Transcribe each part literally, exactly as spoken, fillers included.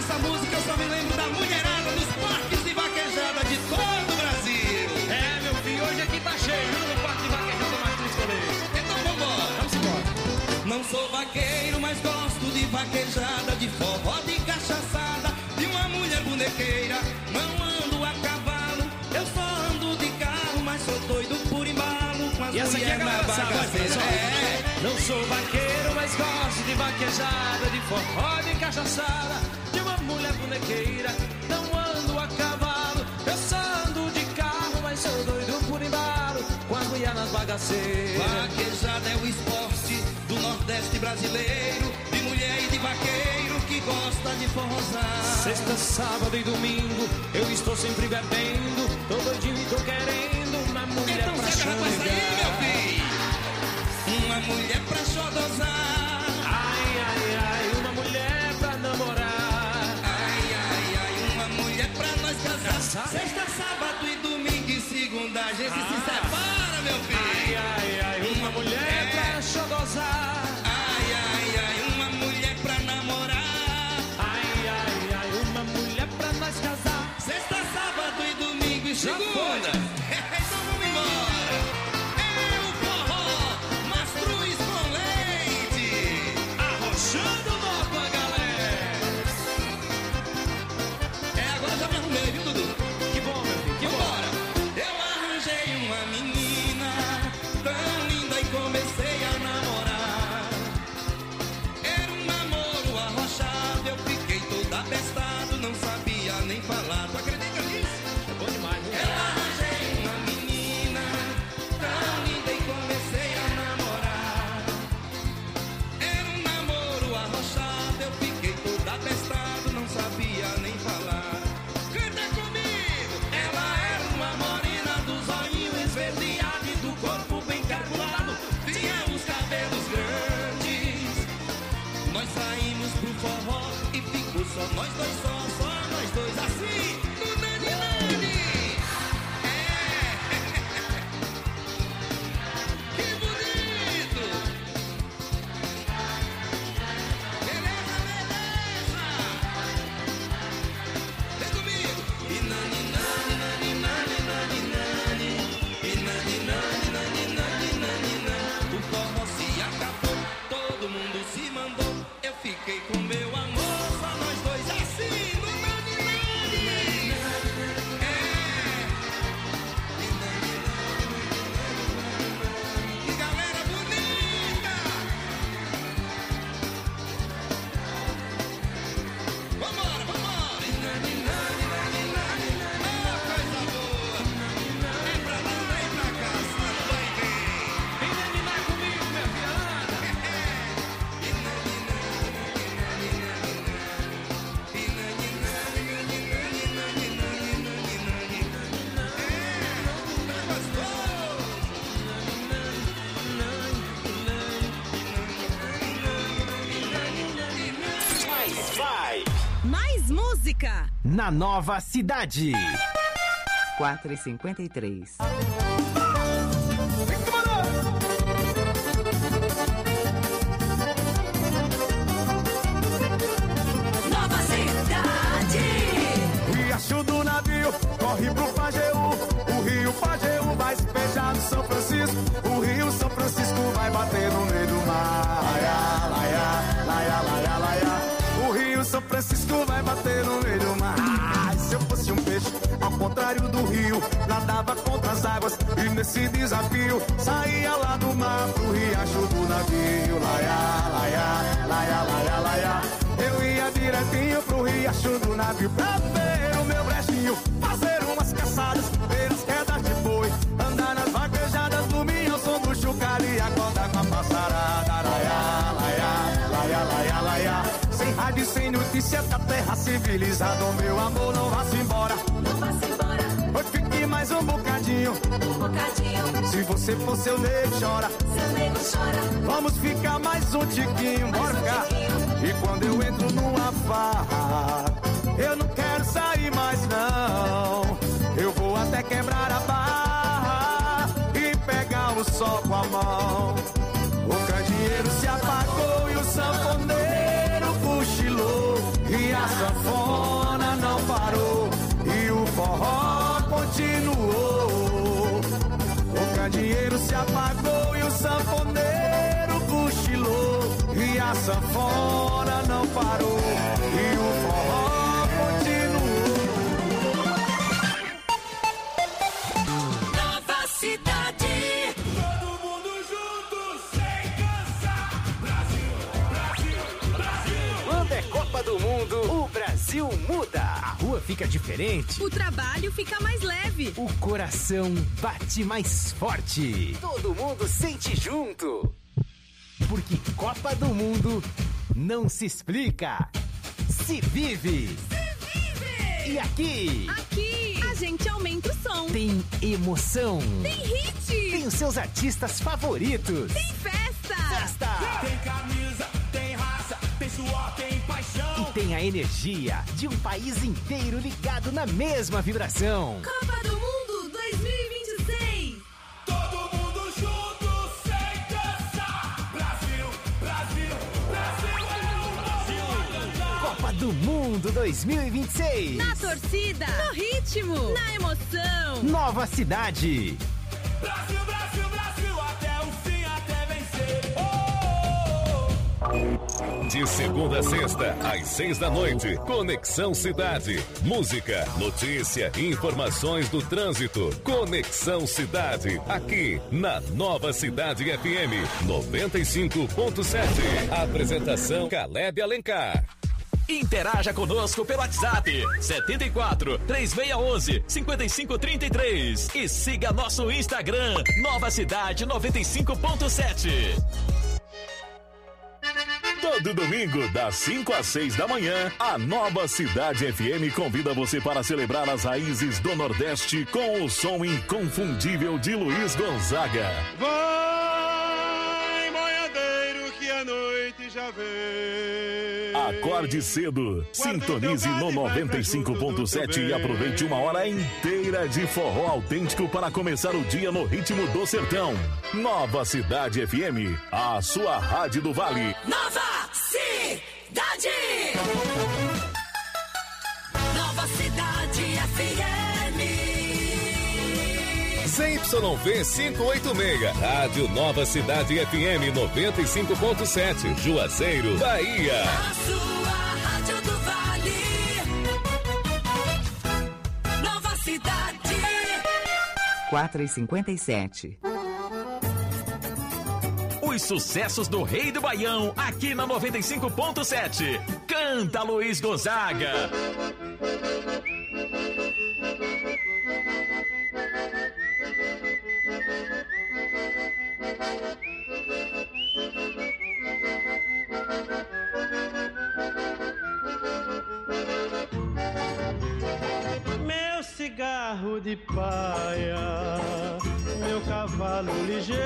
essa música eu só me lembro da mulherada dos parques de vaquejada de todo o Brasil. É, meu filho, hoje aqui tá cheio, viu, no parque de vaquejada mais três colês. Então vambora. Vamos embora. Não sou vaqueiro, mas gosto de vaquejada, de forró, de cachaçada, de uma mulher bonequeira. Não ando a cavalo, eu só ando de carro, mas sou doido por embalo com as E essa aqui é a mulheres na galera sabe, bagaceira. olha só. É. Não sou vaqueiro, mas gosto de vaquejada, de forró, de cachaçada, de uma mulher bonequeira. Não ando a cavalo, eu só ando de carro, mas sou doido por embalo com as mulheres nas bagaceiras. Vaquejada é o esporte do Nordeste brasileiro, de mulher e de vaqueiro que gosta de forrosar. Sexta, sábado e domingo eu estou sempre bebendo, tô doidinho e tô querendo uma mulher Então pra chega com essa aí, meu chorar. filho. Uma mulher pra xodozar. Ai, ai, ai, uma mulher pra namorar. Ai, ai, ai, uma mulher pra nós casar. Casar? Sexta, sábado e domingo e segunda a gente Ah. se separa, meu filho. Ai, ai, ai, uma mulher pra xodozar. Ai, ai, ai, uma mulher pra namorar. Ai, ai, ai, uma mulher pra nós casar. Sexta, sábado e domingo e Já segunda. Então vamos embora. É o forró Mastruz com leite. Arrochando logo a galera. É, agora já me arrumei, viu, Dudu? Que bom, meu filho, que bom. Vambora. Eu arranjei uma menina tão linda e comecei a namorar. Era um namoro arrochado, eu fiquei todo abestado, não sabia nem falar. Tu acredita nisso? É bom demais, viu? Eu arranjei uma menina tão linda e comecei a namorar. Era um namoro arrochado, eu fiquei todo abestado, não sabia nem falar. Canta comigo! Ela era uma morena dos olhinhos esverdeados e do corpo bem calculado, tinha os cabelos grandes. Nós saímos pro forró e ficou só nós dois, só, só nós dois assim, no Nani Nani. É, que bonito! Beleza, beleza! Vem comigo! E nani, nani, nani, nani, nani, nani. E nani, nani, nani, nani, nani, nani. O forró se acabou, todo mundo se mandou. Eu fiquei com meu amor, só nós dois assim, no nani, nani. É. E nani, nani, nani, nani. Que galera bonita! Vambora, vambora! E nani, nani, nani, nani, nani. Oh, coisa boa! É pra lá e pra cá, só não vai ver. Vem terminar comigo, minha filha. E nani, nani, nani, nani, nani. E nani, nani, nani, nani, nani, nani, nani, nani. É, tá gostoso! Mais vai Mais música. na Nova Cidade. quatro e cinquenta e três. Nova Cidade. Riacho do navio, corre pro Pajeú. O rio Pajeú vai se beijar no São Francisco. O rio São Francisco vai bater no meio do mar. Laia, laia, laia, laia, laia. O rio São Francisco vai bater no meio do mar. Ai, se eu fosse um peixe, ao contrário do rio, nadava contra as águas e nesse desafio saía lá do mar pro riacho do navio. Laia, laia, laia, laia, laia. Eu ia direitinho pro riacho do navio pra ver o meu brechinho, fazer umas caçadas, ver as quedas de boi, andar nas vaquejadas, dormir ao som do chocalho e acordar com a passarada. Laia, laia, laia, laia, laia. Sem rádio e sem notícia da terra civilizada, oh, meu amor, não vá-se embora. Não vá-se embora. Hoje fique mais um bocadinho. Um bocadinho. Se você for seu nego, chora. Seu nego chora. Vamos ficar mais um tiquinho, bora ficar. E quando eu entro numa farra, eu não quero sair mais não. Eu vou até quebrar a barra e pegar o sol com a mão. O candeeiro se apagou e o sanfoneiro cochilou. E a sanfona continuou. O candeeiro se apagou e o sanfoneiro cochilou. E a sanfona não parou e o forró continuou. Nova cidade. Todo mundo junto, sem cansar. Brasil, Brasil, Brasil. Quando é Copa do Mundo, o Brasil muda. A rua fica diferente. O trabalho fica mais leve. O coração bate mais forte. Todo mundo sente junto. Porque Copa do Mundo não se explica, se vive. Se vive! E aqui Aqui a gente aumenta o som. tem emoção. Tem hit. Tem os seus artistas favoritos. Tem festa. Festa. Tem camisa, tem raça, tem suor, tem paixão. E tem a energia de um país inteiro ligado na mesma vibração. Copa do Mundo dois mil e vinte e seis. Todo mundo junto, sem cansar. Brasil, Brasil, Brasil é o Brasil a cantar. Copa do Mundo dois mil e vinte e seis. Na torcida. No ritmo. Na emoção. Nova cidade. Brasil, Brasil, Brasil, até o fim, até vencer. Oh, oh, oh. De segunda a sexta, às seis da noite, Conexão Cidade. Música, notícia, informações do trânsito. Conexão Cidade, aqui na Nova Cidade F M noventa e cinco ponto sete. Apresentação Caleb Alencar. Interaja conosco pelo WhatsApp setenta e quatro, três seis um um, cinco cinco três três e siga nosso Instagram Nova Cidade noventa e cinco ponto sete. Todo domingo, das cinco às seis da manhã, a Nova Cidade F M convida você para celebrar as raízes do Nordeste com o som inconfundível de Luiz Gonzaga. Vai, boiadeiro, que a noite já vem. Acorde cedo, sintonize no noventa e cinco ponto sete e aproveite uma hora inteira de forró autêntico para começar o dia no ritmo do sertão. Nova Cidade F M, a sua rádio do Vale. Nova cidade. Nova cidade F M. Z Y V quinhentos e oitenta e seis, Rádio Nova Cidade F M noventa e cinco ponto sete, Juazeiro, Bahia. A sua rádio do Vale. Nova cidade. quatro e cinquenta e sete. Os sucessos do Rei do Baião, aqui na noventa e cinco ponto sete. Canta Luiz Gonzaga. Meu cigarro de paia, meu cavalo ligeiro,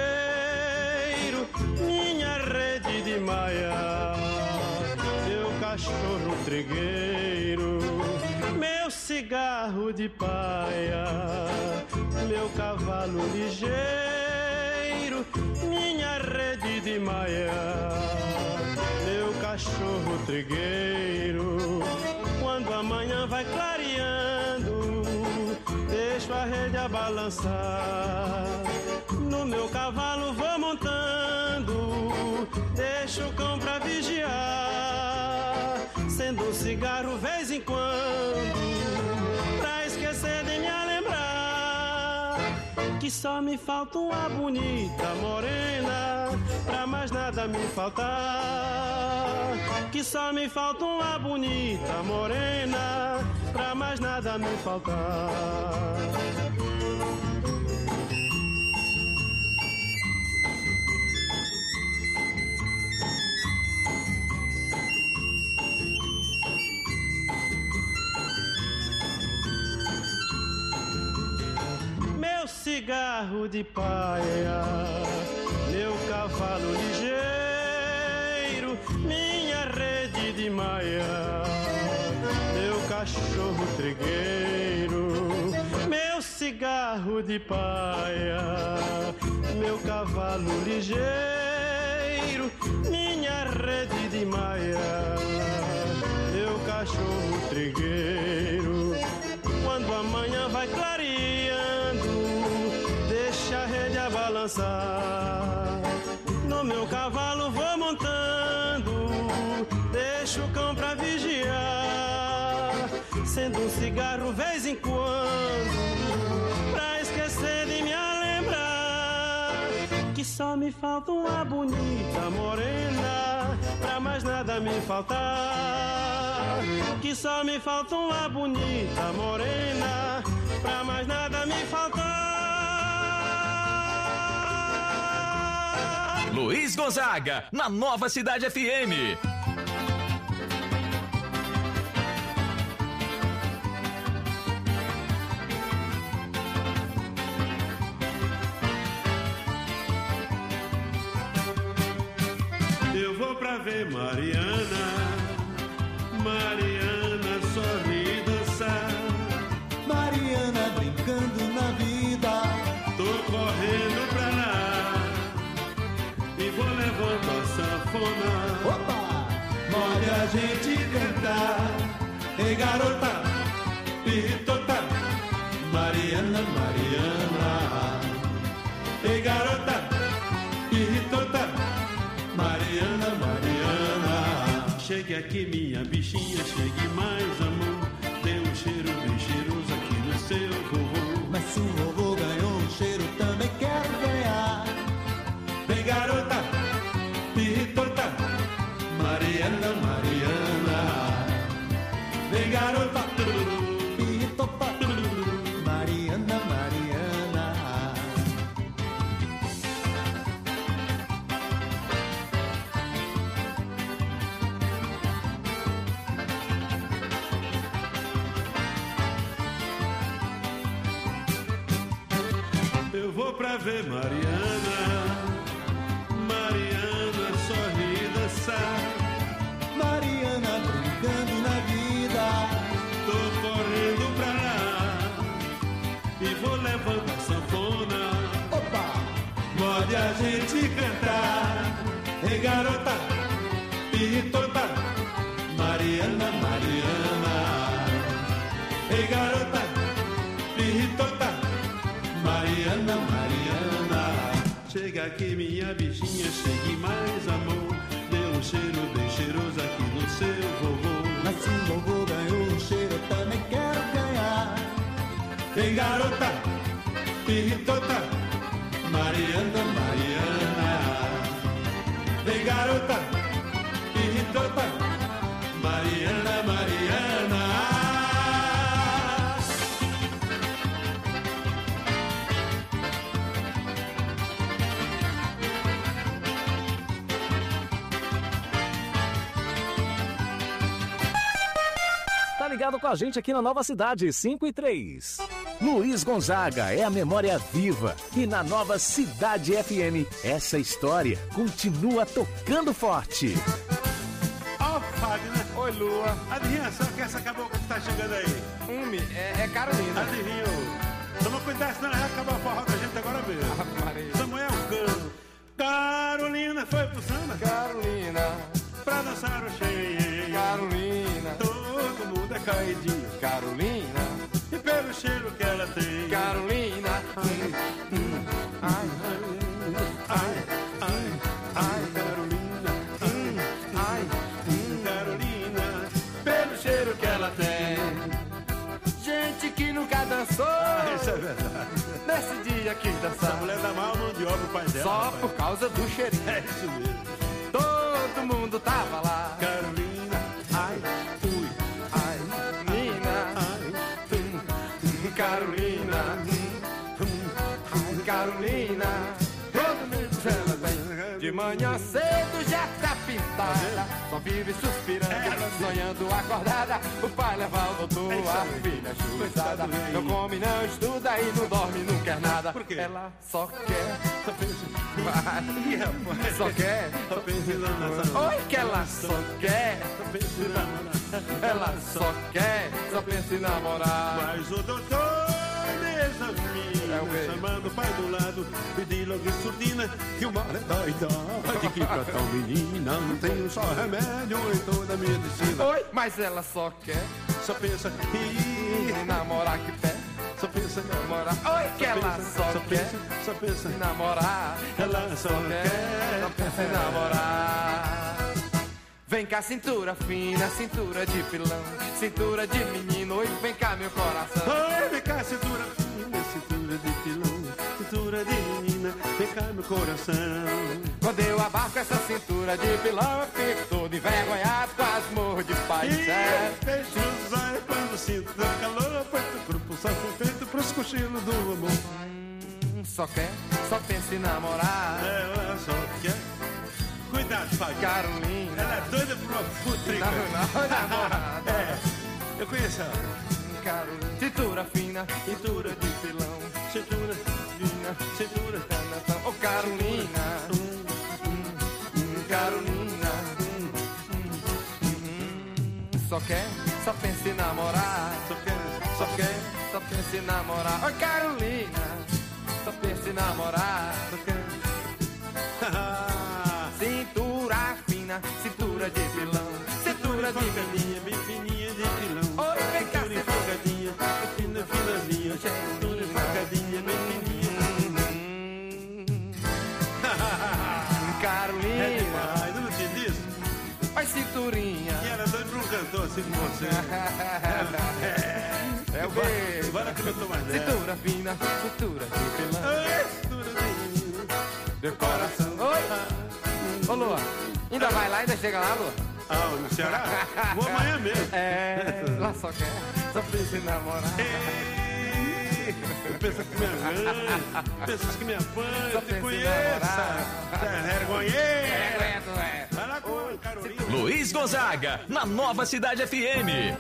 minha rede de maia, meu cachorro trigueiro. Meu cigarro de paia, meu cavalo ligeiro, minha rede de maia, meu cachorro trigueiro. Quando amanhã vai clareando, deixo a rede a balançar. No meu cavalo vou montando, deixo o cão pra vigiar. Sendo um cigarro vez em quando, pra esquecer de me lembrar que só me falta uma bonita morena, pra mais nada me faltar. Que só me falta uma bonita morena, pra mais nada me faltar. Meu cigarro de paia, meu cavalo ligeiro, minha rede de maia, meu cachorro trigueiro. Meu cigarro de paia, meu cavalo ligeiro, minha rede de maia, meu cachorro trigueiro. Quando amanhã vai clarear, dançar. No meu cavalo vou montando, deixo o cão pra vigiar, sendo um cigarro vez em quando, pra esquecer de me lembrar que só me falta uma bonita morena, pra mais nada me faltar. Que só me falta uma bonita morena, pra mais nada me faltar. Luiz Gonzaga, na Nova Cidade F M. Eu vou pra ver Mariana, Mariana sorri dançar, Mariana brincando na vida. tô correndo pra lá e vou levando a sanfona. Opa! Mole a gente cantar. Ei garota, pirritota, Mariana, Mariana. Ei garota, pirritota, Mariana, Mariana. Chegue aqui minha bichinha, chegue mais amor, dê um cheiro bem cheiroso aqui no seu vovô. Mas se o vovô ganhou um cheiro, também quero ganhar. Vem garota, pirritota, Mariana, Mariana. Vem garota, pirritota, Mariana, Mariana. Eu vou pra ver Mariana, Mariana sorri dançar, Mariana brincando na vida. tô correndo pra lá e vou levando a sanfona. Opa! Pode a gente cantar. Ei garota, pirritota, Mariana, Mariana. Ei garota, pirritota, Mariana, Mariana. Chega aqui minha bichinha, chegue mais amor, dê um cheiro bem cheiroso aqui no seu vovô. Mas se o vovô ganhou um cheiro, eu também quero ganhar. Vem garota, pirritota, Mariana, Mariana. Vem garota, pirritota, Mariana, Mariana. Tá ligado com a gente aqui na Nova Cidade, cinco e três. Luiz Gonzaga é a memória viva. E na Nova Cidade F M, essa história continua tocando forte. Ó, Fagner. Oi, Lua. Adivinha só que essa cabocla que tá chegando aí? Umi, é, é Carolina. Adivinhou. Toma cuidado, senão ela vai acabar o forró da gente agora mesmo. Ah, Maria. Samuel Cano. Carolina foi pro samba. Carolina. Pra dançar o cheio. Carolina. Todo mundo é caidinho. Carolina. E pelo cheiro que ela tem. Carolina. Ai, hum, ai, ai, ai, ai, Carolina. Hum, ai, hum, Carolina. Pelo cheiro que ela tem. Gente que nunca dançou. Ah, isso é verdade. Nesse dia quis dançar. Essa mulher dá mal mão de obra o pai dela. Só rapaz. por causa do cheirinho. É isso mesmo. Todo mundo tava lá. Carolina. Ai, ui. Ai, Nina. Ai, Hum, Carolina. Hum, ai, Carolina. Todo mundo ela vem. De manhã cedo já tá pintada. Só vive suspirando, sonhando acordada. O pai leva o doutor, a filha chuizada. Não come, não estuda e não dorme, não quer nada. Por quê? Ela só quer. Vai. Ih, rapaz. Só quer. Tô pensando nessa. Oi, que ela só quer. Tô pensando namorar. Ela só quer, só pensa em namorar. Mas o doutor desafia, É o quê? chamando o pai do lado, pedi logo em surdina que o mal é da idade, que pra tal menina não tem um só remédio em toda a medicina. Oi, mas ela só quer Só pensa em em namorar que pé. só pensa em namorar. Oi, que ela só, só quer pensa, só pensa em namorar. Ela só quer, só pensa em namorar. Vem cá, cintura fina, cintura de pilão, cintura de menino, oi, vem cá, meu coração. Oi, vem cá, cintura fina, cintura de pilão, cintura de menina, vem cá, meu coração. Quando eu abarco essa cintura de pilão, eu fico todo envergonhado, quase morro de paz. E eu fecho os olhos quando sinto o calor, feito pro pulsar, feito pros cochilos do amor. Hum, só quer, só pensa em namorar. Ela só quer. Cuidado, Fábio. Carolina. Ela é doida por uma putrica. Não, não, namorada. É, eu conheço ela. Carolina. Cintura fina, cintura de pilão. Cintura fina, cintura. Ô, oh, Carolina. Hum, hum, hum, Carolina. Hum, hum, hum, só quer, só pensa em namorar. Só quer, só quer, só pensa em namorar. Ô, oh, Carolina. Só pensa em namorar. Só quer. Cintura fina, cintura de pilão, cintura de menina, bem fininha de pilão. Oi, vem cá, cintura enforcadinha, fina, finazinha, cintura enforcadinha, bem fininha. Carolina, é demais, eu não te disse? Vai, cinturinha. E era doido pra um cantor assim como você. É, é o beijo. Bora que eu tô mais velho. Cintura fina, cintura de pilão. Oi, cintura de meu coração. Oi. Ô, Lua, ainda vai lá, ainda chega lá, Lua? Ah, no Ceará? Vou amanhã mesmo. É, lá só quer, só pensa em namorar. Pensa que me arranha, pensa que me apanha, eu te conheço. Vergonheira. Vai lá com a Carolina. Luiz Gonzaga, na Nova Cidade F M.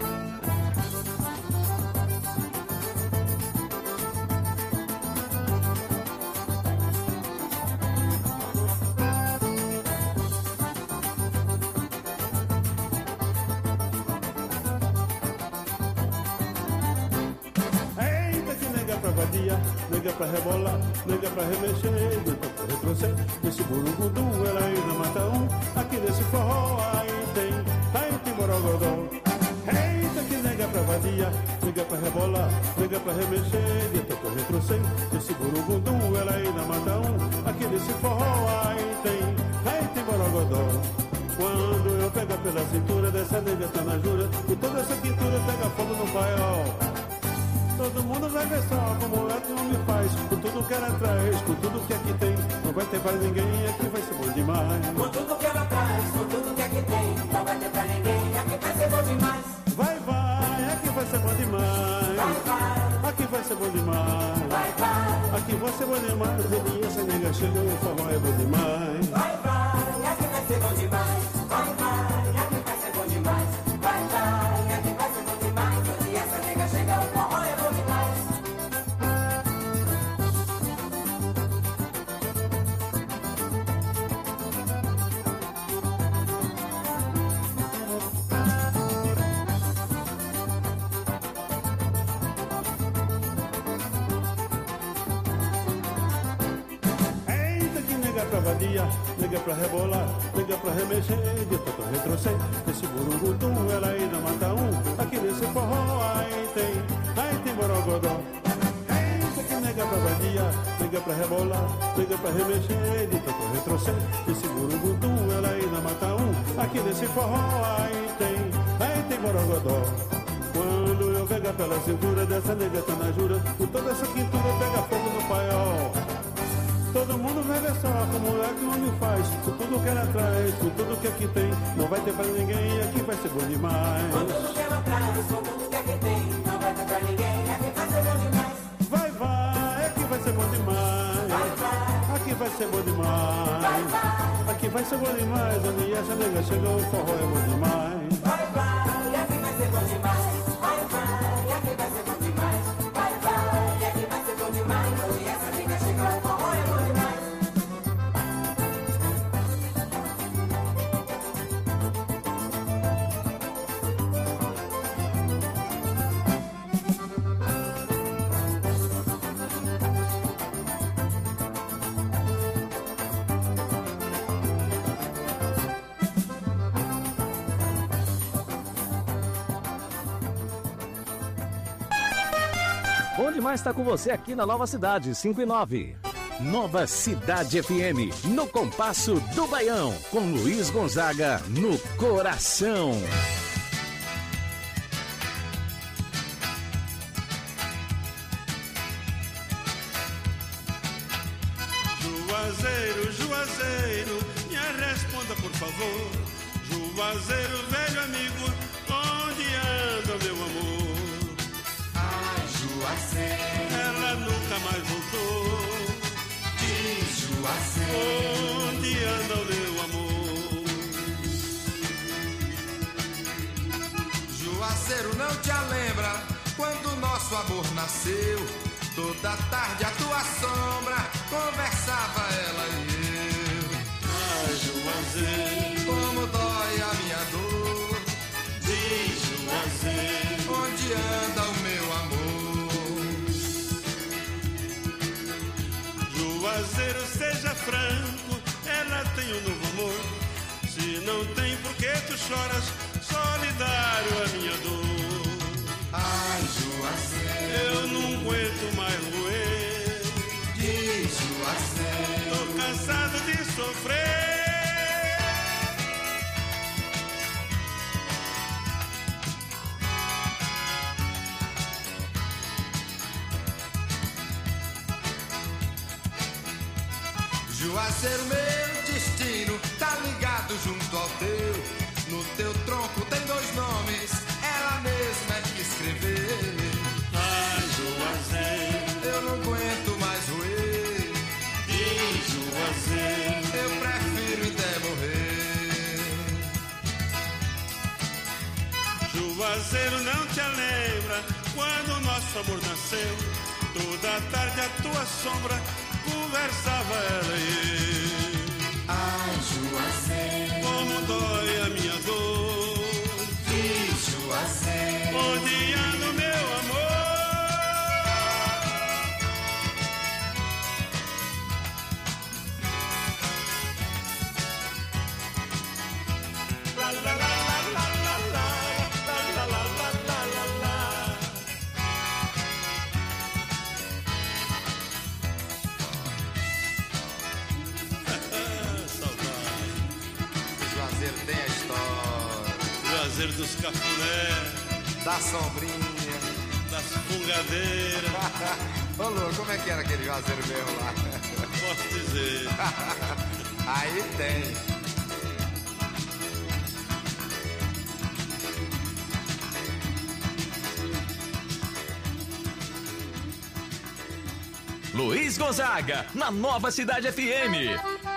Nega pra rebolar, nega pra remexer, nega pra retroceder. Nesse burungudum, ela ainda mata um. Aqui nesse forró, aí tem, aí tem borogodó. Eita, que nega pra vadia, nega pra rebolar, nega pra remexer, nega pra retroceder. Nesse burungudum, ela ainda mata um. Aqui nesse forró, aí tem, aí tem borogodó. Quando eu pego pela cintura dessa nega tá na jura, e toda essa quintura pega fogo no paiol. Todo mundo vai ver só como é que não me faz. Com tudo que ela traz, com tudo que aqui tem, não vai ter pra ninguém, aqui vai ser bom demais. Com tudo que ela traz, com tudo que aqui tem, não vai ter pra ninguém, aqui vai ser bom demais. Vai, vai, aqui vai ser bom demais. Vai, vai, aqui vai ser bom demais. Vai, vai, aqui vai ser bom demais. E essa nega chegou, o forró é bom demais. Vai, vai, aqui vai ser bom demais. Vai, vai, aqui vai ser bom demais. Vai, vai, aqui vai ser bom demais. E essa nega chegou, o forró é bom demais. Nega pra rebolar, nega pra remexer, de pra retroceder. Nesse burungudum, ela ainda mata um. Aqui nesse forró, aí tem, aí tem borogodó. Eita, que nega pra vadia, nega pra rebolar, nega pra remexer, de pra retroceder. Nesse burungudum, ela ainda mata um. Aqui nesse forró, aí tem, aí tem borogodó. Quando eu pego pela cintura dessa nega tá na jura, com toda essa quintura pega fogo no paiol. Todo mundo vai ver só como é que o homem faz. Com tudo que ela traz, com tudo que aqui tem, não vai ter pra ninguém, aqui vai ser bom demais. Com tudo que ela traz, com tudo que aqui tem, não vai ter pra ninguém, aqui vai ser bom demais. Vai, vai, aqui vai ser bom demais. Vai, vai, aqui vai ser bom demais. Vai, vai, aqui vai ser bom demais. Onde essa nega chegou, o forró é bom demais. Vai, vai, aqui vai ser bom demais. Vai, vai, aqui vai ser bom demais. Vai, vai, aqui vai ser bom demais. Onde essa nega chegou, o forró é bom demais. Bom demais estar com você aqui na Nova Cidade, cinco e nove. Nova Cidade F M, no compasso do Baião, com Luiz Gonzaga no coração. Juazeiro, Juazeiro, me responda por favor. Juazeiro, velho amigo, onde anda meu amor? Ai, Juazeiro, ela nunca mais voltou. Diz Juazeiro, onde anda o meu amor? Juazeiro, não te lembra quando nosso amor nasceu? Toda tarde a tua sombra conversava ela e eu. Ai, Juazeiro, como dói a minha dor. Diz Juazeiro, onde anda o meu amor? Juazeiro, seja franco, ela tem um novo amor. Se não tem, por que tu choras? Solidário a minha dor. Ai, Juazeiro, eu não aguento mais roer. Diz Juazeiro, tô cansado de sofrer. Juazeiro, meu destino tá ligado junto ao teu. No teu tronco tem dois nomes, ela mesma é que escreveu. Ai, Juazeiro, eu não aguento mais roer. Diz Juazeiro, eu prefiro até morrer. Juazeiro, não te lembra quando nosso amor nasceu? Toda tarde a tua sombra conversava ela e eu. ai, Juazeiro, como dói a minha dor. Diz Juazeiro, onde anda o meu amor? La la la la la la la la la la la la. Juazeiro tem a história. Juazeiro dos cafuné, da sombrinha, das fungadeiras. Ô louco, como é que era aquele Juazeiro meu lá? Posso dizer. Aí tem. Luiz Gonzaga, na Nova Cidade F M.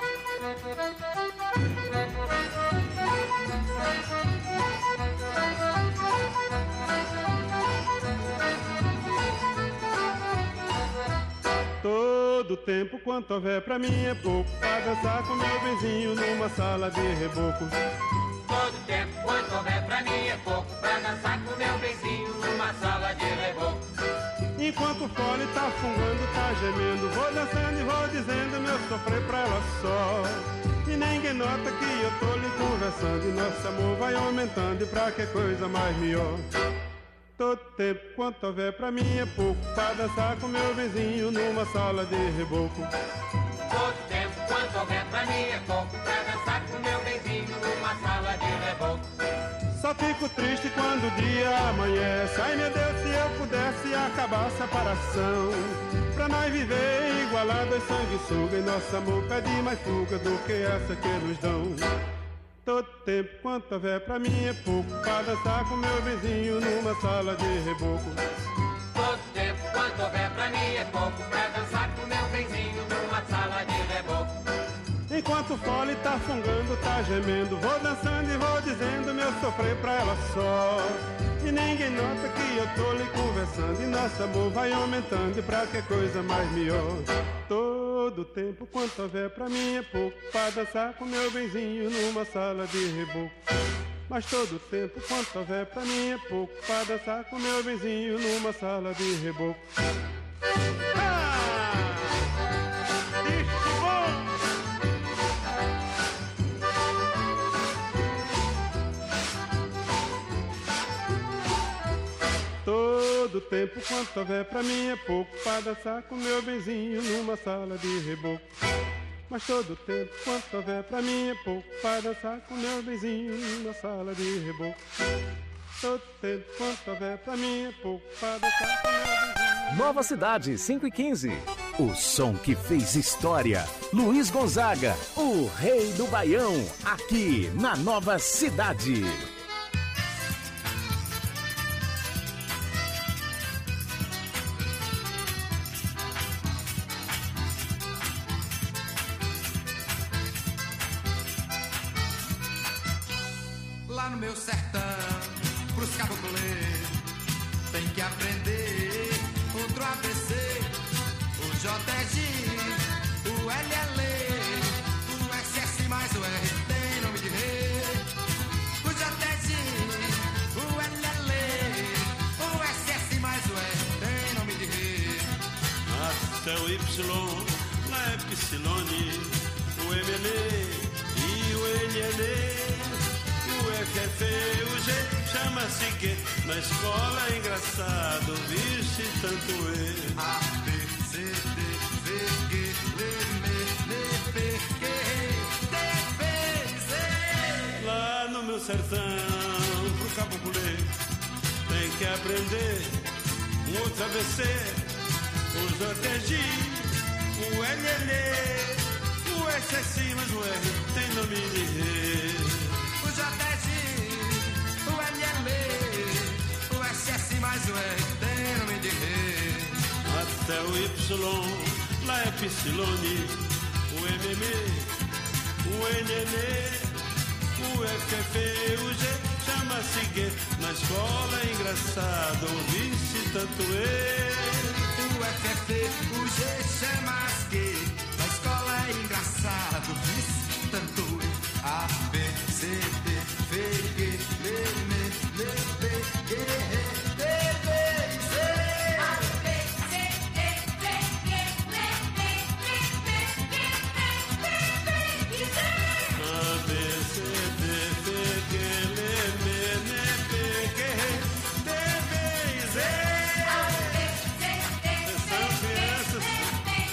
Todo tempo quanto houver pra mim é pouco, pra dançar com meu vizinho numa sala de reboco. Todo tempo quanto houver pra mim é pouco, pra dançar com meu vizinho numa sala de reboco. Enquanto o fole tá fungando, tá gemendo, vou dançando e vou dizendo meu sofrer pra ela só. E ninguém nota que eu tô lhe conversando, e nosso amor vai aumentando, e pra que coisa mais melhor. Todo tempo quanto houver pra mim é pouco, pra dançar com meu vizinho numa sala de reboco. Todo tempo quanto houver pra mim é pouco, pra dançar com meu vizinho numa sala de reboco. Só fico triste quando o dia amanhece. Ai meu Deus, se eu pudesse acabar a separação, pra nós viver igualados, sanguessuga, e nosso amor pede mais fuga do que essa que nos dão. Todo tempo quanto houver pra mim é pouco, pra dançar com meu vizinho numa sala de reboco. Todo tempo quanto houver pra mim é pouco, pra dançar com meu vizinho numa sala de reboco. Enquanto o fole tá fungando, tá gemendo, vou dançando e vou dizendo meu sofrer pra ela só. E ninguém nota que eu tô lhe conversando, e nosso amor vai aumentando, e pra que coisa mais melhor. Todo tempo quanto houver pra mim é pouco, pra dançar com meu benzinho numa sala de reboco. Mas todo tempo quanto houver pra mim é pouco, pra dançar com meu benzinho numa sala de reboco. Todo todo tempo quanto houver pra mim é pouco pra dançar com meu benzinho numa sala de reboco. Mas todo tempo quanto houver pra mim é pouco pra dançar com meu benzinho numa sala de reboco. Todo tempo quanto houver pra mim é pouco pra dançar com meu benzinho. Nova Cidade, cinco e quinze. O som que fez história. Luiz Gonzaga, o rei do Baião, aqui na Nova Cidade. Lá no meu sertão, pros caboclês, tem que aprender outro A B C, o J G, o L L, o S S mais o R tem nome de rei, o J G, o L L, o S S mais o R tem nome de rei. Até o Y, na Epsilone, o M L e o N L. O F F, o G, chama-se G. Na escola é engraçado, vixe tanto E. A, B, C, D, V, G, L, M, N, P, Q, D, V, Z. Lá no meu sertão, pro caboclê, tem que aprender um outro A B C, o J G, o L L, o S S, mas o R tem nome de rei. O J G, o L L, o S S mais o R tem nome de rei. Até o Y, lá é Epsilone, o M M, o N N, o F F, o G, chama-se G. Na escola é engraçado, ouvir-se tanto E. O F F, o G, chama-se G. Na escola é engraçado, ouvir-se tanto E. A, B, C, D, V, G, L, M, N, P, Q, D, V, Z. A, B, C, D, V, G, L, M, N, P, Q, D, V, Z. A, B, C, D, V, G, L, M, N, P, Q, D, V, Z. A, B, C, D, V, G,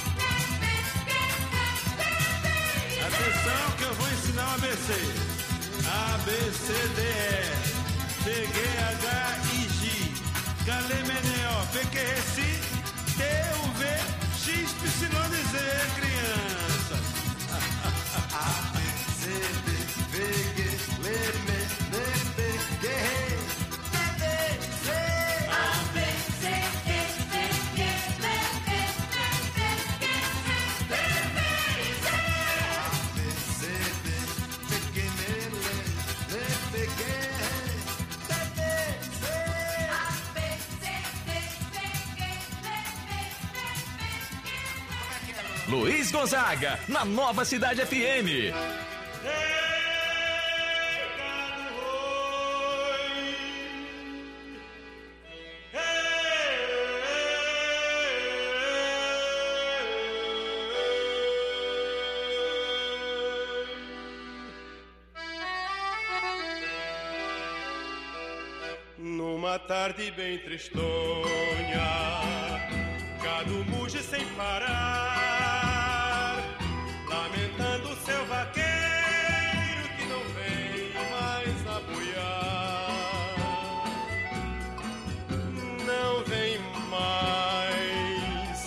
Atenção que eu vou ensinar um A B C. A, B, C, D, E, P, G, H, I, J, K, L, M, N, O, P, Q, R, S, T, U, V, X, Y, Z, criança. A, B, C, D, V, G, L, M, N, P, Q, D, V, Z. A, B, C, D, V, G, L, M, N, P, Q, D, V, Z. A, B, C, D, V, G, L, M, N, P, Q, D, V, Z. A, B, C, D, V, G, L, M, N, Luiz Gonzaga, na Nova Cidade F M. Numa tarde bem tristonha, gado muge sem parar, lamentando seu vaqueiro que não vem mais aboiar. Não vem mais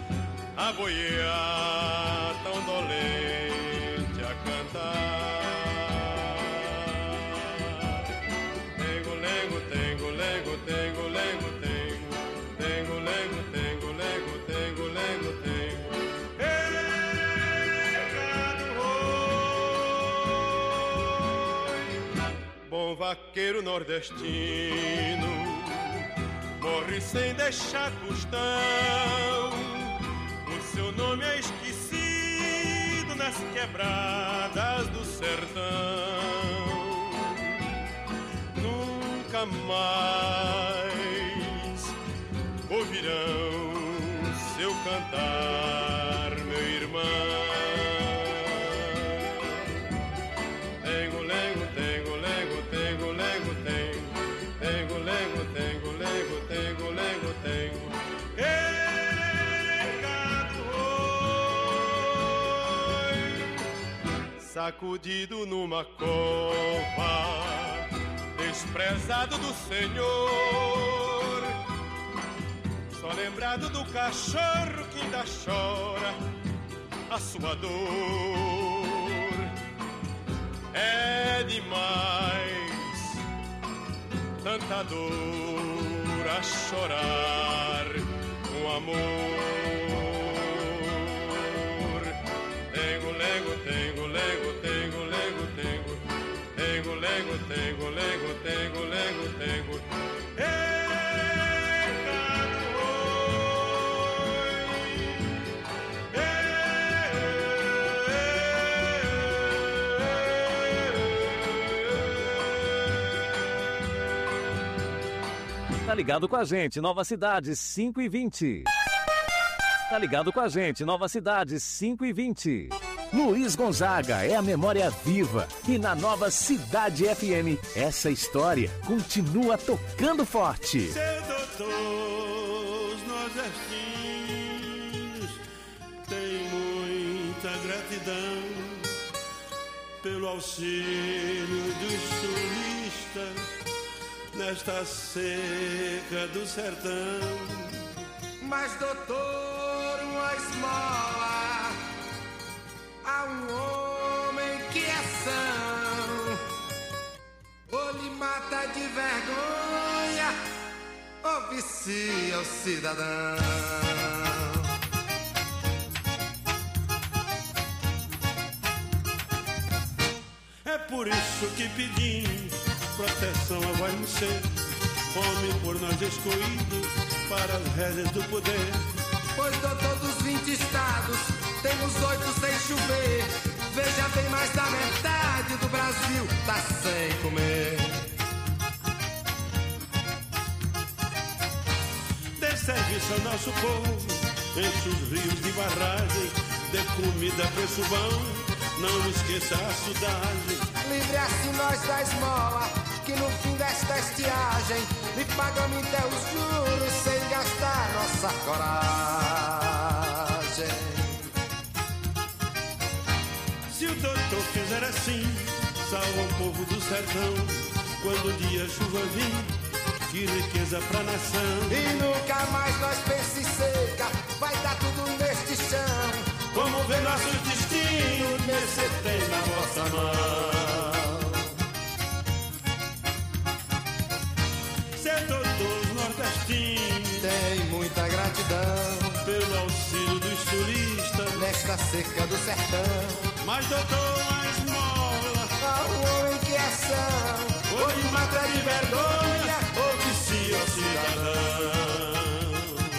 aboiar, tão dolente a cantar. Tengo, lengo, tengo, lengo, tengo, lengo, tengo, tengo, lengo, tengo, lengo, tengo, lengo, tengo. Ei, gado, oi. Bom vaqueiro nordestino morre sem deixar tostão. O seu nome é esquecido nas quebradas do sertão. Nunca mais ouvirão seu cantar, meu irmão. Tengo, lengo, tengo, lengo, tengo, lengo, tengo, tengo, lengo, tengo, lengo, tengo, lengo, sacudido numa cova, desprezado do Senhor, só lembrado do cachorro que ainda chora a sua dor. É demais tanta dor a chorar com amor. Tengo, lego, tengo, lego, tengo, lego, tengo, tengo, lego, tengo, lego, tengo, lego, tengo. Tá ligado com a gente, Nova Cidade, cinco e vinte. Tá ligado com a gente, Nova Cidade, cinco e vinte. Luiz Gonzaga é a memória viva. E na Nova Cidade F M, essa história continua tocando forte. Seu doutor, os nordestinos têm muita gratidão pelo auxílio dos sulistas nesta seca do sertão. Mas doutor, uma esmola a um homem que é são, ou lhe mata de vergonha, ou vicia o cidadão. É por isso que pedimos proteção a vai não ser homem por nós escolhido para as rédeas do poder. Pois doutor, dos vinte estados temos oito sem chover. Veja bem, mais da metade do Brasil tá sem comer. Dê serviço ao nosso povo, enche os rios de barragem, dê comida, preço bom, não esqueça a cidade. Livre assim nós da esmola, que no fim desta estiagem lhe pagamos até os juros sem gastar nossa coragem. Se o doutor fizer assim, salva o povo do sertão. Quando o dia chuva vir, que riqueza pra nação. E nunca mais nós pense em seca, vai dar tudo neste chão. Como vê nossos destinos, nesse tem na vossa mão. Tem muita gratidão pelo auxílio dos turistas nesta seca do sertão. Mas doutor, uma esmola a um homem que é são, ou lhe mata de vergonha, ou vicia o cidadão.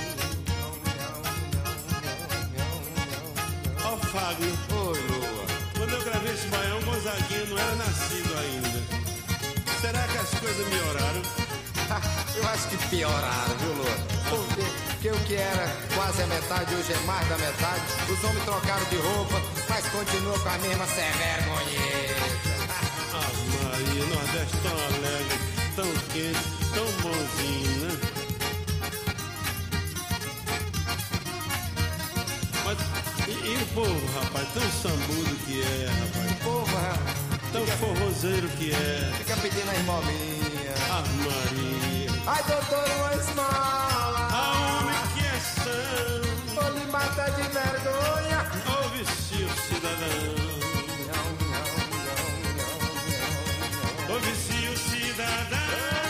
Ó oh, Fábio, oi Lua, quando eu gravei esse baião, Gonzaguinha não era nascido ainda. Será que as coisas melhoraram? Eu acho que pioraram, viu, Lua? Porque que o que era quase a metade, hoje é mais da metade. Os homens trocaram de roupa, mas continuam com a mesma sem vergonheta. Ah, Maria, Nordeste tão alegre, tão quente, tão bonzinho, né? Mas e, e o povo, rapaz, tão sambudo que é, rapaz. O povo, rapaz. Tão fica, forrozeiro que é. Fica pedindo a esmolinha. Ah, Maria. Ai, doutor, uma esmola. A homem que é são, ou lhe mata de vergonha, ou vicia o cidadão. Ou vicia o cidadão.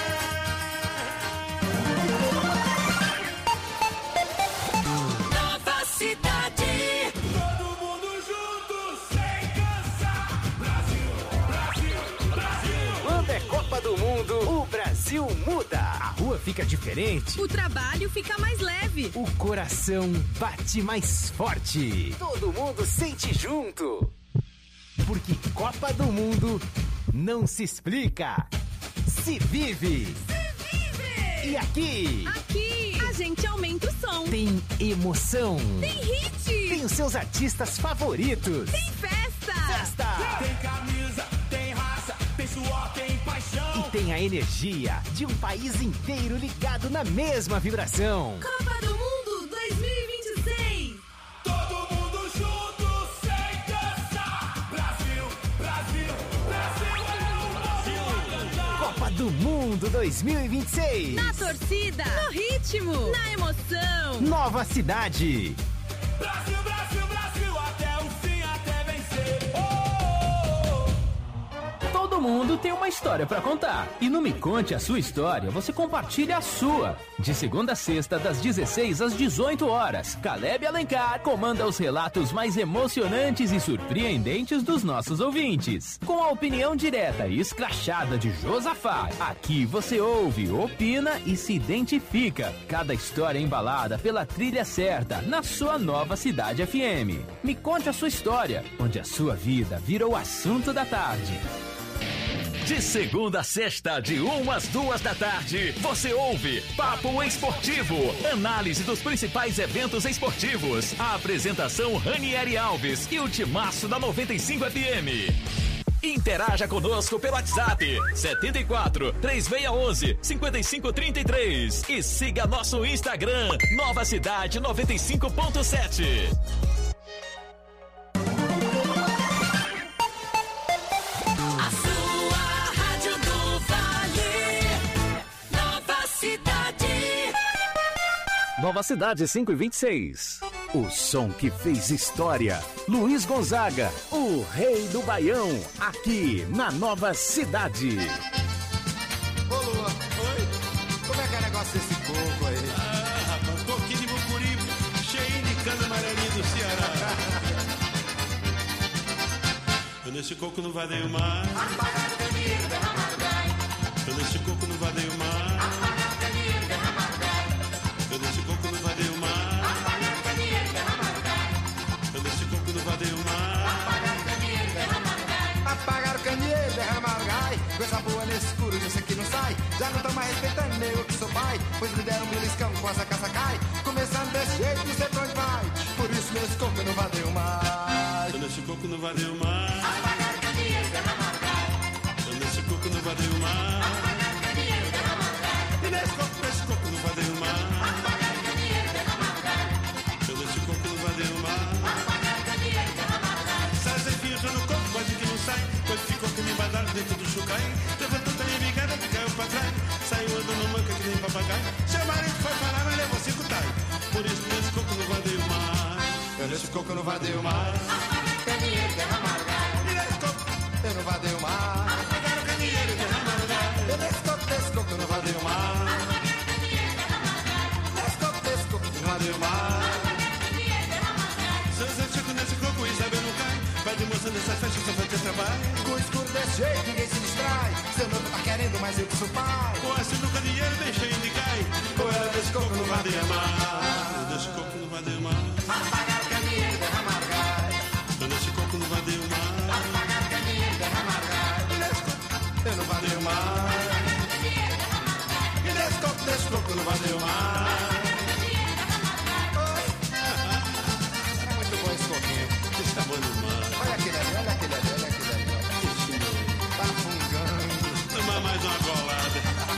Nova Cidade. Todo mundo junto, sem cansar. Brasil, Brasil, Brasil. Quando é Copa do Mundo, o Brasil muda. A rua fica diferente. O trabalho fica mais leve. O coração bate mais forte. Todo mundo sente junto. Porque Copa do Mundo não se explica, se vive. Se vive! E aqui? Aqui a gente aumenta o som. Tem emoção. Tem hit. Tem os seus artistas favoritos. Tem festa. Festa. Tem camisa, tem raça, tem suor, tem paixão. E tem a energia de um país inteiro ligado na mesma vibração. Copa do Mundo dois mil e vinte e seis. Todo mundo junto, sem cansar. Brasil, do Mundo dois mil e vinte e seis. Na torcida, no ritmo, na emoção. Nova Cidade. Brasil, Brasil, Brasil, até o fim, até vencer. Todo mundo tem uma história pra contar. E no Me Conte a Sua História, você compartilha a sua. De segunda a sexta, das dezesseis às dezoito horas, Caleb Alencar comanda os relatos mais emocionantes e surpreendentes dos nossos ouvintes. Com a opinião direta e escrachada de Josafá, aqui você ouve, opina e se identifica. Cada história embalada pela trilha certa, na sua Nova Cidade F M. Me Conte a Sua História, onde a sua vida vira o assunto da tarde. De segunda a sexta, de uma às duas da tarde, você ouve Papo Esportivo, análise dos principais eventos esportivos. A apresentação Ranieri Alves e o timaço da noventa e cinco F M. Interaja conosco pelo WhatsApp setenta e quatro, três seis um um, cinco cinco três três e siga nosso Instagram Nova Cidade noventa e cinco ponto sete. Nova Cidade cinco e vinte e seis. O som que fez história. Luiz Gonzaga, o rei do Baião, aqui na Nova Cidade. Ô Lua, oi? Como é que é o negócio desse coco aí? Ah, rapaz, coquinho de mucuri, cheio de cana amarelinha do Ceará. Eu nesse coco não vadeio mais. Eu nesse coco não vadeio mais. Eu nesse coco não vadeio mais. Eu nesse coco não vadeio mais. Apagar o candeeiro, derramar o gás. Coisa boa nesse escuro, isso aqui não sai. Já não tão mais respeitando nem eu que sou pai. Pois me deram um beliscão com essa caça cai. Começando desse jeito, não sei pra onde vai. Por isso nesse coco eu não vadeio mais. Eu nesse coco não vadeio mais. Apagar o candeeiro, derramar o gás. Eu nesse coco não vadeio mais. Apagar o candeeiro, derramar o gás. E nesse coco, nesse coco não vadeio mais. Apagar o candeeiro, derramar o gás. Eu nesse coco não vadeio mais. Apagar o candeeiro, derramar o gás. Sai sem fio, já no coco, quase que não sai. Quando ficou que me embadaram dentro do chucai. Levantou da embigada que caiu pra trás. Saiu andando manca que nem papagaio. Seu marido foi falar, mas levou cinco tais. Por isso nesse coco não vadeio mais. Eu nesse coco eu não vadeio mais. Apagar o candeeiro, derramar o gás. E nesse coco eu não vadeio mais. apagar o candeeiro e derramar o gás. Eu nesse coco, nesse coco eu não vadeio mais. Nesse coco, nesse coco eu não vadeio mais. Seus antigos nesse coco, Isabel não cai. Vai demonstrando essa festa, só vai ter trabalho. Com o escuro desse jeito ninguém se distrai. Seu noivo tá querendo, mas eu que sou pai. Com a do candeeiro bem cheio de cai. Com ela desse coco não vadeia mais. Eu nesse coco não vadeio mais. Apagar o candeeiro, derramar o gás. Eu nesse coco não vadeio mais. Apagar o candeeiro, derramar o gás. E nesse coco eu não vadeio mais. E nesse coco, nesse coco eu não vadeio mais. É muito bom esse coquinho. Esse tá bom demais. Olha aquele ali, olha aquele ali, olha aquele ali. Tá fungando. Tomar mais uma golada.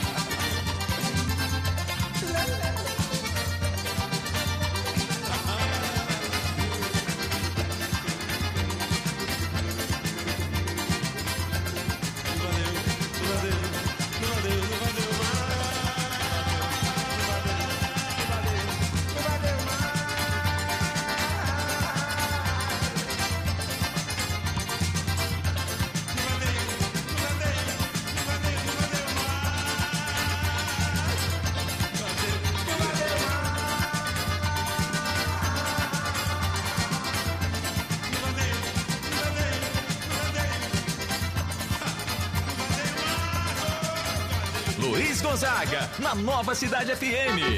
Luiz Gonzaga, na Nova Cidade F M.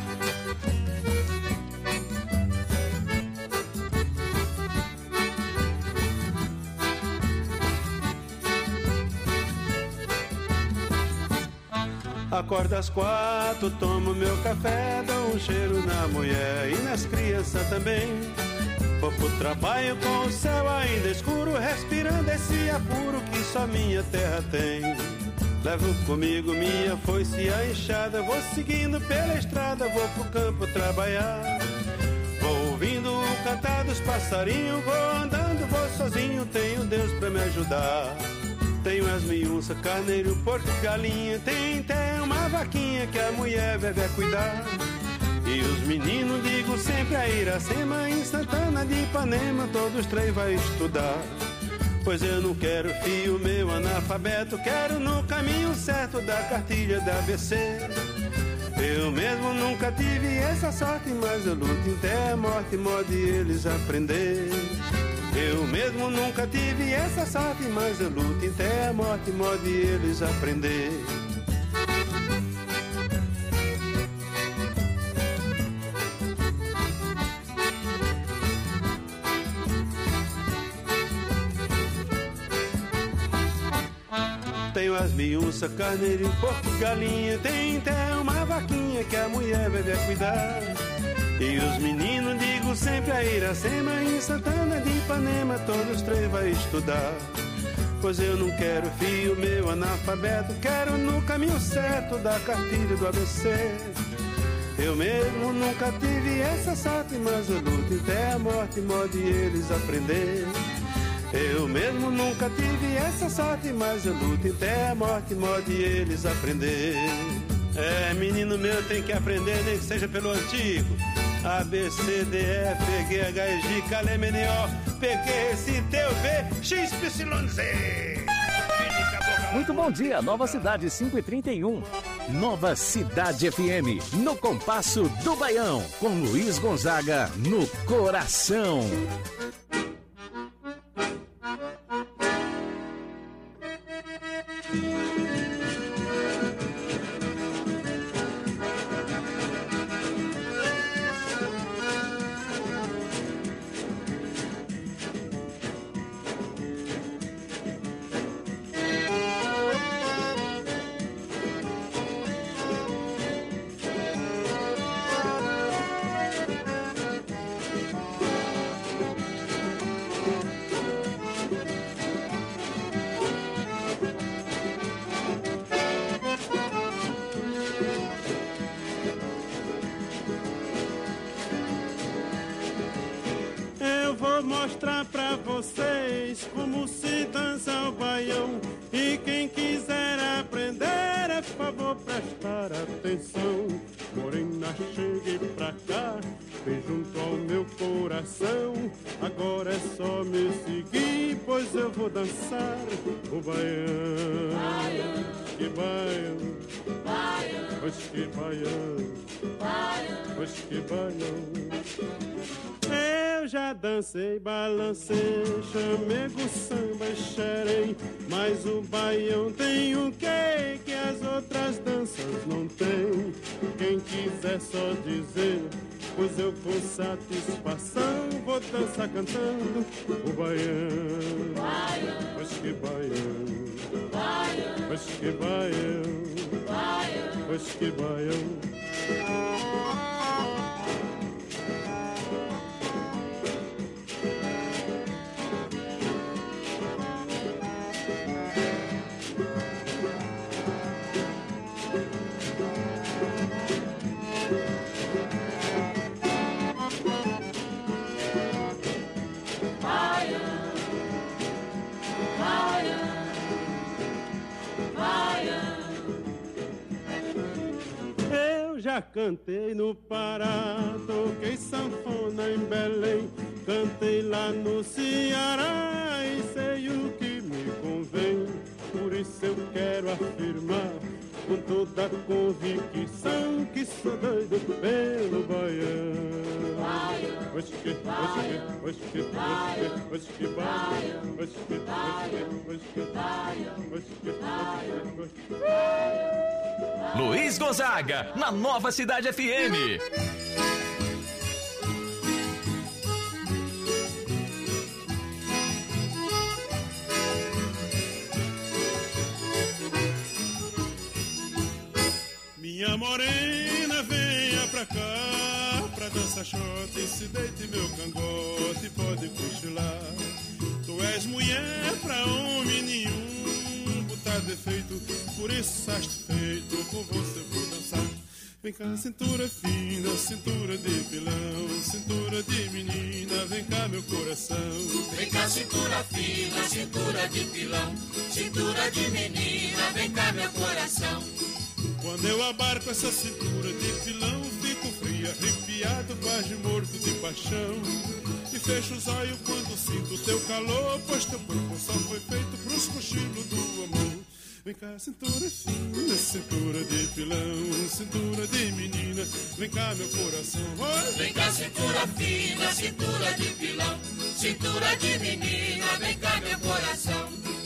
Acordo às quatro, tomo meu café, dou um cheiro na mulher e nas crianças também. Vou pro trabalho com o céu ainda escuro, respirando esse apuro que só minha terra tem. Levo comigo minha foice e a enxada, vou seguindo pela estrada, vou pro campo trabalhar. Vou ouvindo o cantar dos passarinhos, vou andando, vou sozinho, tenho Deus pra me ajudar. Tenho as miúças, carneiro, porco, galinha. Tem até uma vaquinha que a mulher deve cuidar. E os meninos digo sempre a Iracema, em Santana de Ipanema, todos três vai estudar. Pois eu não quero filho meu analfabeto, quero no caminho certo da cartilha da A B C. Eu mesmo nunca tive essa sorte, mas eu luto até a morte, modo eles aprender. Eu mesmo nunca tive essa sorte, mas eu luto até a morte, modo eles aprender. Tenho as miúças, carneiro, porco, galinha. Tem até uma vaquinha que a mulher deve cuidar. E os meninos digo sempre a Iracema, em Santana de Ipanema, todos três vai estudar. Pois eu não quero filho meu analfabeto, quero no caminho certo da cartilha do A B C. Eu mesmo nunca tive essa sorte, mas eu luto até a morte, modo eles aprender. Eu mesmo nunca tive essa sorte, mas eu luto até a morte, modo eles aprender. É, menino meu tem que aprender, nem que seja pelo antigo. A, B, C, D, F, G, H, I, J, K, L, M, N, O, P, Q, R, S, T, U, V, X, Y, Z. Muito bom dia, Nova Cidade cinco e trinta e um. Nova Cidade F M, no compasso do Baião, com Luiz Gonzaga no coração. Mostrar pra vocês como se dança o baião. E quem quiser aprender, é favor prestar atenção. Morena, chegue pra cá, vem junto ao meu coração. Agora é só me seguir, pois eu vou dançar o baião. Baião, que baião, baião, pois que baião, baião, pois que baião. Eu já dancei, balancei, chamego, samba e xerém. Mas o baião tem o quê que as outras danças não têm? Quem quiser só dizer, pois eu com satisfação vou dançar cantando o baião. Baião, pois que baião, baião, pois que baião, baião, pois que baião. Já cantei no Pará, toquei sanfona em Belém, cantei lá no Ceará e sei o que me convém. Por isso eu quero afirmar com toda a convicção que sou doido pelo baião. Pois que, pois que, pois que, pois que baião, pois que, pois que, pois que, pois que. Luiz Gonzaga, na Nova Cidade F M. Minha morena, venha pra cá, pra dançar shot e se deite meu cangote, pode cochilar. Tu és mulher pra homem nenhum, botar defeito, por isso estás feito, com você vou dançar. Vem cá, cintura fina, cintura de pilão, cintura de menina, vem cá meu coração. Vem cá, cintura fina, cintura de pilão, cintura de menina, vem cá meu coração. Quando eu abarco essa cintura de pilão, fico frio, arrepiado, quase morto de paixão. E fecho os olhos quando sinto teu calor, pois teu corpo só foi feito pros cochilos do amor. Vem cá, cintura fina, cintura de pilão, cintura de menina, vem cá meu coração. Oi! Vem cá, cintura fina, cintura de pilão, cintura de menina, vem cá meu coração.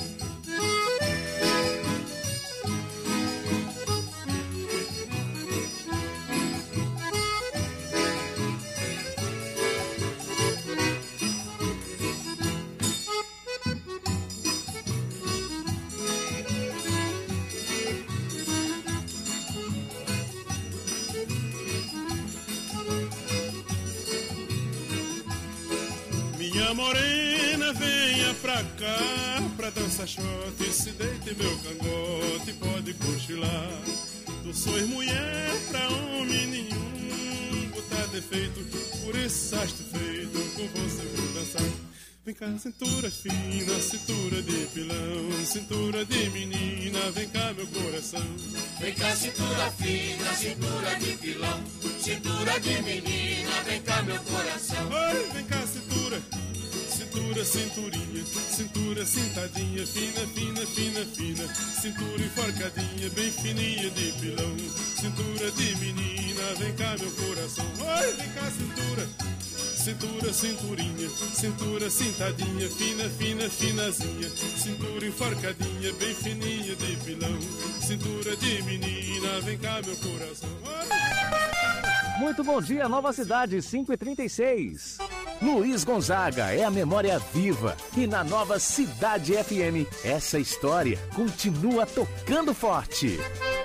Minha morena, venha pra cá, pra dançar shot, se deite meu cangote, pode cochilar. Tu sois mulher pra homem nenhum, botar defeito, por isso saste feito, com você vou dançar. Vem cá, cintura fina, cintura de pilão, cintura de menina, vem cá meu coração. Vem cá, cintura fina, cintura de pilão, cintura de menina, vem cá meu coração. Oi, vem cá, cintura, cintura, cinturinha, cintura cintadinha, fina, fina, fina, fina, cintura enforcadinha, bem fininha de pilão, cintura de menina, vem cá meu coração. Oi, vem cá, cintura, cintura, cinturinha, cintura cintadinha, fina, fina, finazinha, cintura enforcadinha, bem fininha de pilão, cintura de menina, vem cá meu coração. Oi. Muito bom dia, Nova Cidade, cinco e trinta e seis. Luiz Gonzaga é a memória viva e na Nova Cidade F M essa história continua tocando forte.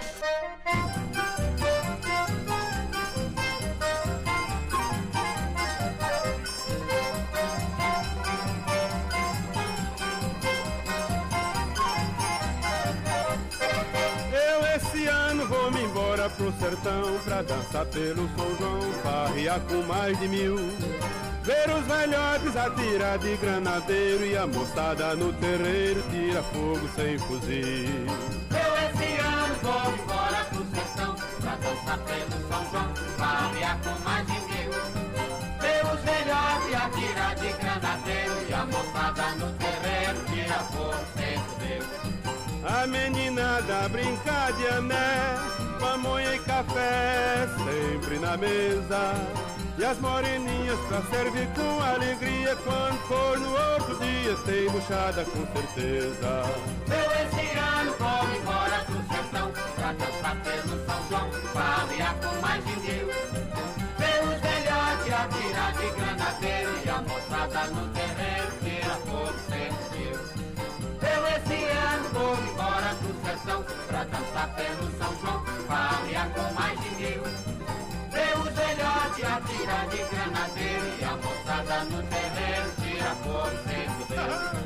Eu esse ano vou me embora pro sertão pra dançar pelo São João, farrear com mais de mil. Ver os velhotes atirar de granadeiro e a moçada no terreiro tira fogo sem fuzil. Eu esse ano vou embora pro sertão pra dançar pelo São João, farrear com mais de mil. Ver os velhotes atirar de granadeiro e a moçada no terreiro tira fogo sem fuzil. A meninada brincar de ané, pamonha e café sempre na mesa. E as moreninhas pra servir com alegria, quando for no outro dia tem buchada com certeza. Eu esse ano vou embora pro sertão pra dançar pelo São João, farrear com mais de mil. Ver os velhotes atirar de granadeiro e a moçada no terreiro tira fogo sem fuzil. Eu esse ano vou embora pro sertão pra dançar pelo São João, farrear com mais de mil. Ver os velhotes atirar de granadeiro e a moçada no terreiro tira fogo sem fuzil.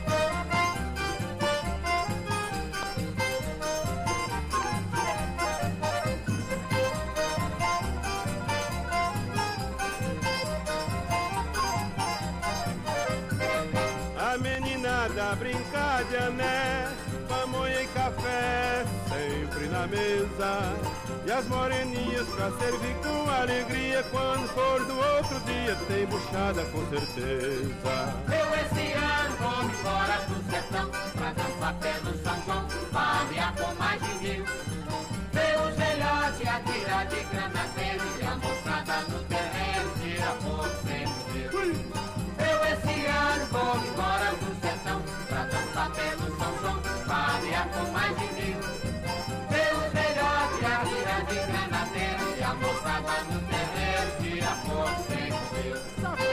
A meninada brincar de ané, pamonha e café sempre na mesa. E as moreninhas pra servir com alegria, quando for do outro dia tem buchada com certeza. Eu esse ano vou embora pro sertão pra dançar pelo São João, farrear com mais de mil. Ver os velhotes atirar de granadeiro e a moçada no terreiro tira fogo sem fuzil. Eu esse ano vou embora pro sertão pra dançar pelo São João, farrear com mais de mil. Ver os velhotes atirar de granadeiro e a moçada no terreiro tira fogo sem fuzil.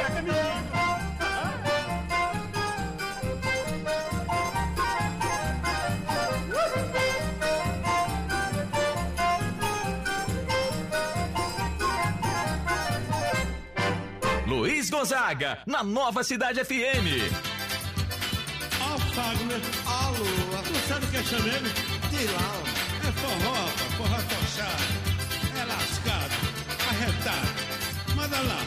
Luiz Gonzaga, na Nova Cidade F M. Ó, Fagner. Alô, Tu sabe o que é chamego? de lá, É forró, pá, forró tochado. É lá Manda lá.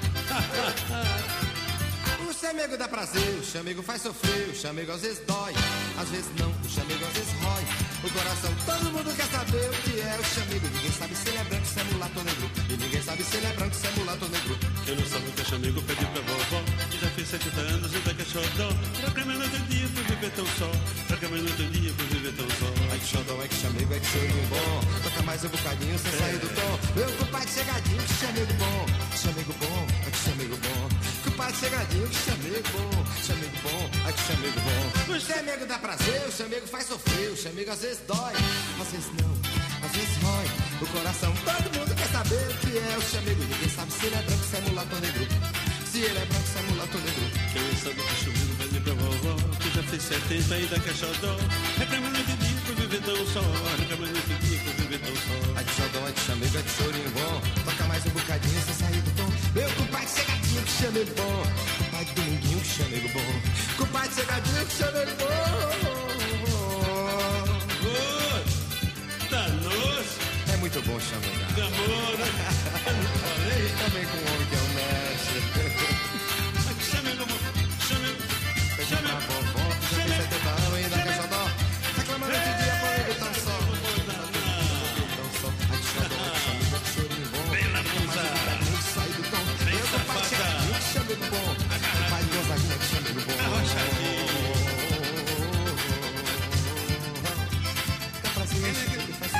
O chamego dá prazer, o chamego faz sofrer, o chamego às vezes dói, às vezes não, o chamego às vezes rói o coração. Todo mundo quer saber o que é o chamego. Ninguém sabe se ele é branco, se é mulato ou negro. E ninguém sabe se ele é branco, se é mulato ou negro. Quem não sabe o que é chamego, pede pra vovó, que já fez setenta anos e daqui a xodó. Pra que a noite é dia por viver tão só, pra que a noite é dia por viver tão só. Ai que xodó, ai que chamego, ai que chorinho bom. Toca mais um bocadinho sem sair do tom. Meu compadre chegadinho, que chamego bom. Chamego bom, ai que chamego bom. Compadre chegadinho, que chamego bom. Chamego bom, ai que chamego bom. O chamego dá prazer, o chamego faz sofrer, o chamego às vezes dói, às vezes não, às vezes rói o coração. Todo mundo quer saber o que é o chamego. Ninguém sabe se ele é branco, se é mulato ou negro. Se ele é branco, se é mulato ou negro. Quem não sabe o que é chamego, pede pra vovó, que já fez setenta e daqui a xodó. Reclama noite e dia por viver tão só, reclama noite e dia por viver tão só. Ai que xodó, ai que chamego, ai que chorinho bom. Toca mais um bocadinho sem sair do tom. Meu compadre chegadinho, que chamego bom. Compadre Dominguinho, que chamego bom. Compadre chegadinho, que chamego bom. É muito bom chamegar. Gamora. Falei também com um homem que é um mestre. Chamego, chamego, chamego. A vovó, que já fez setenta anos ainda que xodó. Reclamando esse dia pra ele tão só. Tão só. Ai que xodó, ai que chamego, ai que chorinho bom. Bela musa. Muito sair do tom. Eu tô pateando, que chamego bom. Pai Gonzaguinha, que chamego bom. Dá pra ser isso, que faz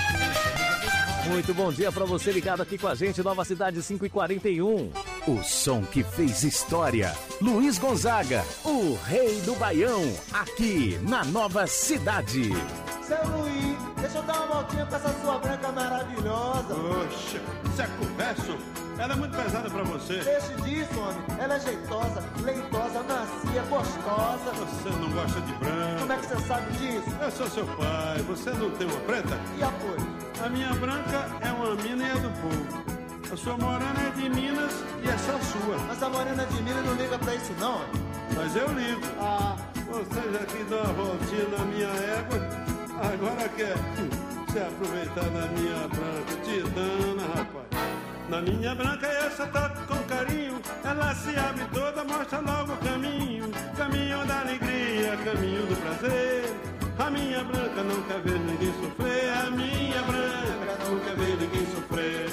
Muito bom dia pra você ligado aqui com a gente, Nova Cidade cinco e quarenta e um. O som que fez história. Luiz Gonzaga, o rei do Baião, aqui na Nova Cidade. Seu Luiz, deixa eu dar uma voltinha com essa sua branca maravilhosa. Oxe, isso é converso? Ela é muito pesada pra você. Deixe disso, homem. Ela é jeitosa, leitosa, macia, gostosa. Você não gosta de branco. Como é que você sabe disso? Eu sou seu pai. Você não tem uma preta? E a cor? A minha branca é uma mina e é do povo. A sua morena é de Minas e essa é a sua. Mas a morena de Minas não liga pra isso, não? Mas eu ligo. Ah. Você já que dá uma voltinha na minha égua, agora quer se aproveitar da minha branca. Te dana, rapaz. Na minha branca essa toca com carinho. Ela se abre toda, mostra logo o caminho. Caminho da alegria, caminho do prazer. A minha branca não quer ver ninguém sofrer. A minha branca não quer ver ninguém sofrer.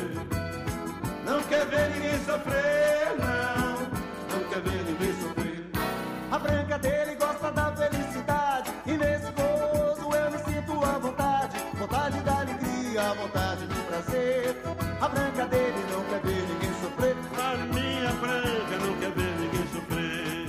Não quer ver ninguém sofrer, não. Não quer ver ninguém sofrer. A branca dele gosta da felicidade. E nesse gozo eu me sinto à vontade. Vontade da alegria, vontade do prazer. A branca dele não quer ver ninguém sofrer. A minha branca não quer ver ninguém sofrer.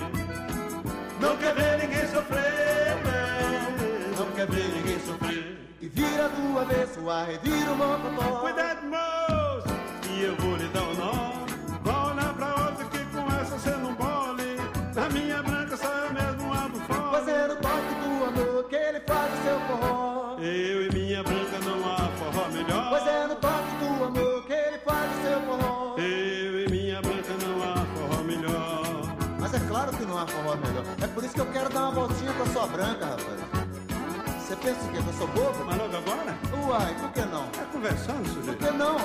Não quer ver ninguém sofrer, não. Não quer ver ninguém sofrer. E vira do avesso, a revira o mocotó. Cuidado, moço, e eu vou lhe dar o nó. Vá olhar pra outra que com essa cê não bole. Na minha branca só eu mesmo abro fora. Fazendo toque do amor que ele faz o seu forró. Eu e minha branca não há forró melhor. Fazendo toque do amor que ele faz o seu forró. Eu e minha branca não há forró melhor. Mas é claro que não há forró melhor. É por isso que eu quero dar uma voltinha com a sua branca, rapaz. Você pensa o quê? Que eu sou bobo? Mas logo agora? Uai, por que não? Tá conversando, sujeito? Por que não?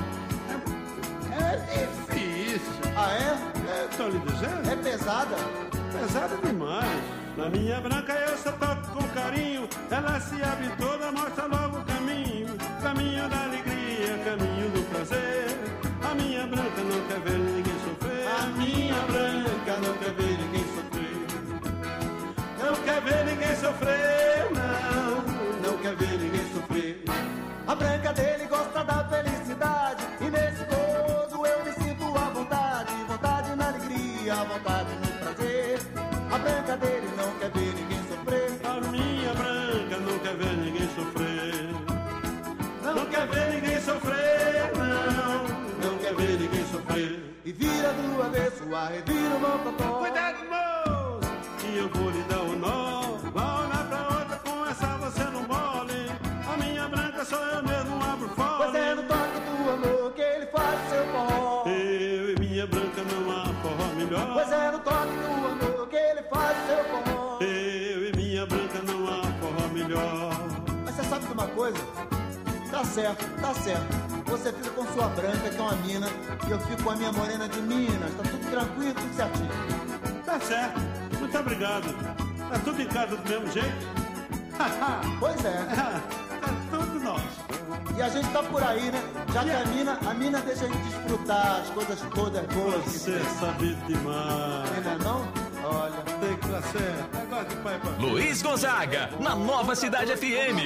É difícil. Ah, é? É, tô lhe dizendo. É pesada? Pesada demais. Na minha branca eu só toco com carinho. Ela se abre toda, mostra logo o caminho. Caminho da alegria, caminho do prazer. A minha branca não quer ver ninguém sofrer. A minha branca não quer ver ninguém sofrer. Não quer ver ninguém sofrer, não. Não quer ver ninguém sofrer. A branca dele gosta da felicidade. E nesse gozo eu me sinto à vontade. Vontade na alegria, vontade no prazer. A branca dele não quer ver ninguém sofrer. A minha branca não quer ver ninguém sofrer. Não quer ver ninguém sofrer, não. Não quer ver ninguém sofrer. E vira do avesso, a revira o mocotó. Cuidado, moço, que eu vou lhe dar o nó. Vá olhar pra outra, com essa você não mole. A minha branca só eu mesmo abro fora. Fazendo toque do amor que ele faz o seu forró. Eu e minha branca não há forró melhor. Fazendo toque do amor que ele faz o seu forró. Eu e minha branca não há forró melhor. Mas você sabe de uma coisa? Tá certo, tá certo. Você fica com sua branca, que é uma mina, e eu fico com a minha morena de Minas. Tá tudo tranquilo, tudo certinho. Tá certo. Muito obrigado. Tá tudo em casa do mesmo jeito? Pois é. Tá tudo nós. E a gente tá por aí, né? Já que a mina, a mina deixa a gente desfrutar as coisas todas boas. Você é sabido demais. Não é não? Olha. Tem que dar certo. Agora de pai pra Luiz Gonzaga, na Nova Cidade F M.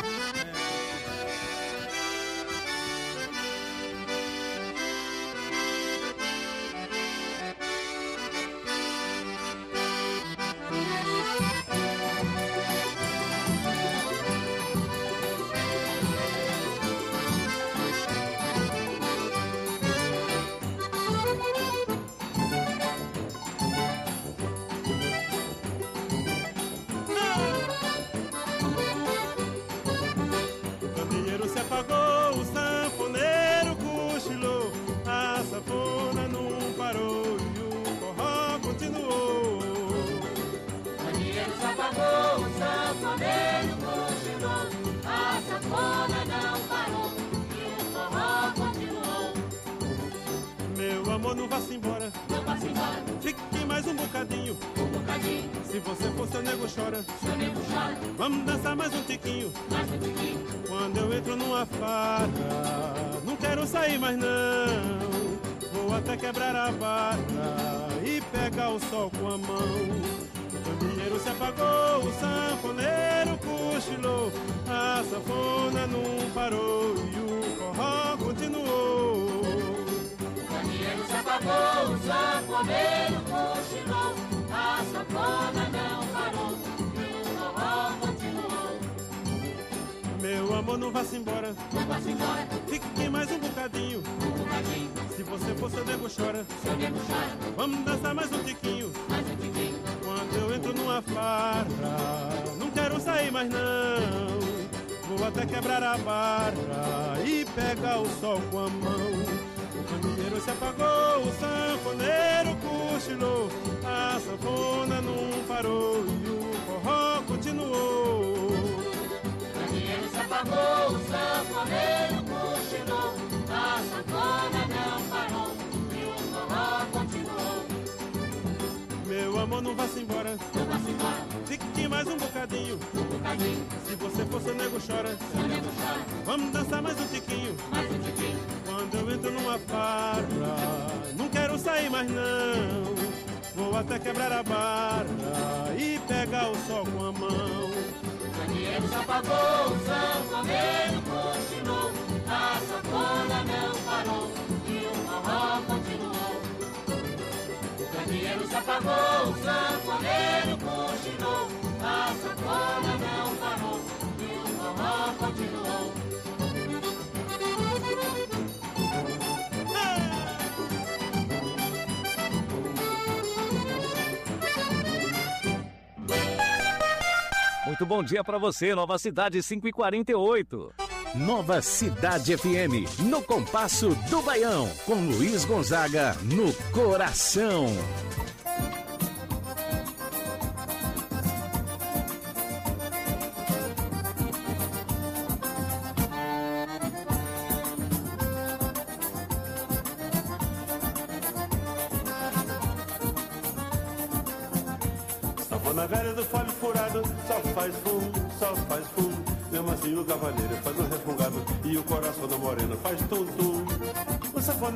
Não vá-se embora, não vá-se embora. Fique mais um bocadinho, um bocadinho. Se você for, seu nego chora, seu nego chora. Vamos dançar mais um tiquinho, mais um tiquinho. Quando eu entro numa farra, não quero sair mais não. Vou até quebrar a barra e pegar o sol com a mão. O candeeiro se apagou, o sanfoneiro cochilou, a sanfona não parou e o forró continuou. Se apagou, o sanfoneiro cochilou, a sanfona não parou e o forró continuou. Meu amor, não vá-se embora, não vá-se embora. Fique mais um bocadinho, um bocadinho. Se você for, seu nego chora, seu nego chora. Vamos dançar mais um tiquinho, mais um tiquinho. Quando eu entro numa farra, não quero sair mais não. Vou até quebrar a barra e pegar o sol com a mão. O candeeiro se apagou, o sanfoneiro cochilou, a sanfona não parou e o forró continuou. O candeeiro se apagou, o sanfoneiro cochilou, a sanfona não parou e o forró continuou. Meu amor, não vá-se embora, não vá-se embora. Fique mais um bocadinho, um bocadinho. Se você for, seu nego chora, seu nego chora. Vamos dançar mais um tiquinho, mais um tiquinho. Quando eu entro numa farra, não quero sair mais não. Vou até quebrar a barra e pegar o sol com a mão. O candeeiro se apagou, o sanfoneiro cochilou, a sanfona não parou e o forró continuou. O candeeiro se apagou, o sanfoneiro cochilou, a sanfona não parou e o forró continuou. Muito bom dia para você, Nova Cidade cinco e quarenta e oito. Nova Cidade F M, no compasso do Baião, com Luiz Gonzaga no coração. Na velha do folho furado, só faz fum, só faz fum. Mesmo assim o cavaleiro faz um refungado e o coração da morena faz tum-tum. O sanfoneiro